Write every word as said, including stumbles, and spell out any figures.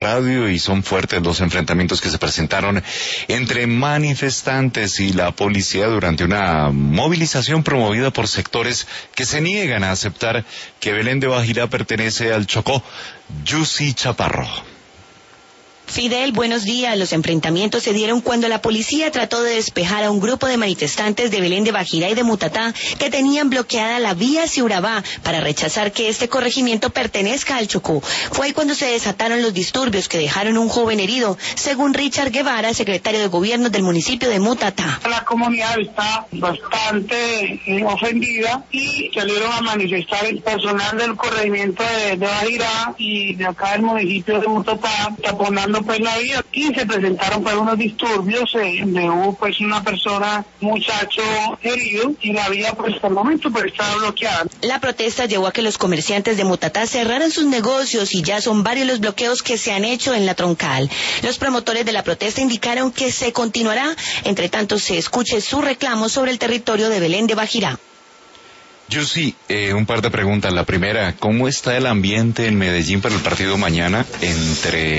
Radio y son fuertes los enfrentamientos que se presentaron entre manifestantes y la policía durante una movilización promovida por sectores que se niegan a aceptar que Belén de Bajirá pertenece al Chocó. Yusi Chaparro. Fidel, buenos días. Los enfrentamientos se dieron cuando la policía trató de despejar a un grupo de manifestantes de Belén de Bajirá y de Mutatá que tenían bloqueada la vía hacia Urabá para rechazar que este corregimiento pertenezca al Chocó. Fue ahí cuando se desataron los disturbios que dejaron un joven herido, según Richard Guevara, secretario de gobierno del municipio de Mutatá. La comunidad está bastante eh, ofendida y salieron a manifestar el personal del corregimiento de, de Bajirá y de acá del municipio de Mutatá, taponando pues la vía, y se presentaron pues unos disturbios, eh, donde hubo pues una persona, muchacho herido, y la vía pues hasta el momento pues estaba bloqueada. La protesta llevó a que los comerciantes de Mutatá cerraran sus negocios y ya son varios los bloqueos que se han hecho en la troncal. Los promotores de la protesta indicaron que se continuará, entre tanto se escuche su reclamo sobre el territorio de Belén de Bajirá. Yo sí, eh, un par de preguntas. La primera, ¿cómo está el ambiente en Medellín para el partido mañana entre